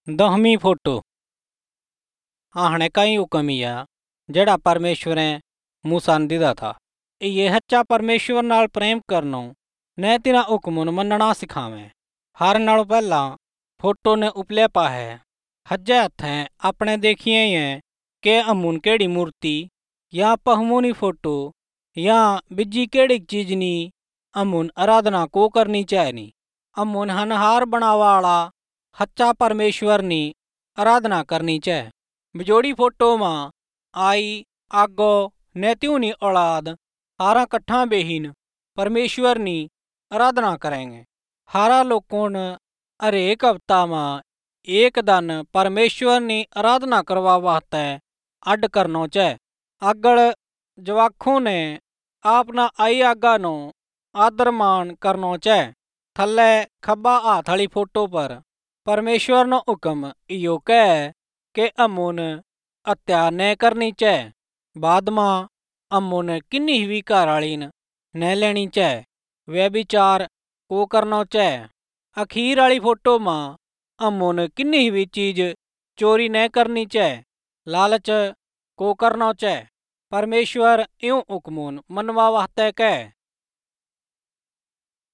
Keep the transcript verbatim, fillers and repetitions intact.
दहवीं photo आहने कई हुक्म या जेड़ा परमेश्वरें मूसा ने दिया था। ये हच्चा परमेश्वर नाल प्रेम करनो ने तिना हुक्म मनना सिखावे। हर नालों पहला फोटो ने उपले पाए हजे हथें अपने देखिए ये के अमुन केड़ी मूर्ति या पहमुनी फोटो या बिजी केड़ी चीज नी अमुन आराधना को करनी चाहिए। अमुन हनहार बनावाला हच्चा परमेश्वर नी आराधना करनी चाहिए। बिजोड़ी फोटो में आई आगो नेत्यूनी औलाद हारा कट्ठा बेहीन परमेश्वर नी आराधना करेंगे। हारा लोगों ने हरेक हफ्ता में एक दिन परमेश्वर नी आराधना करवा वास्ते अड करनो चाहिए। अगल जवाखों ने अपना आई आगा नो आदर मान करनो चाहिए। थले खब्बा हाथ वाली फोटो पर परमेश्वर नो हुक्म इो कह के अमुन हत्या न करनी चाहिए। बाद में अमुन किन्नी भी घर वाली न लेनी चाहिए। वे विचार को करना चाहिए। अखीर वाली फोटो में अमुन किन्नी भी चीज चोरी न करनी चाहिए। लालच को करना चाहिए। परमेश्वर यूं हुक्म मनवा वास्ते कह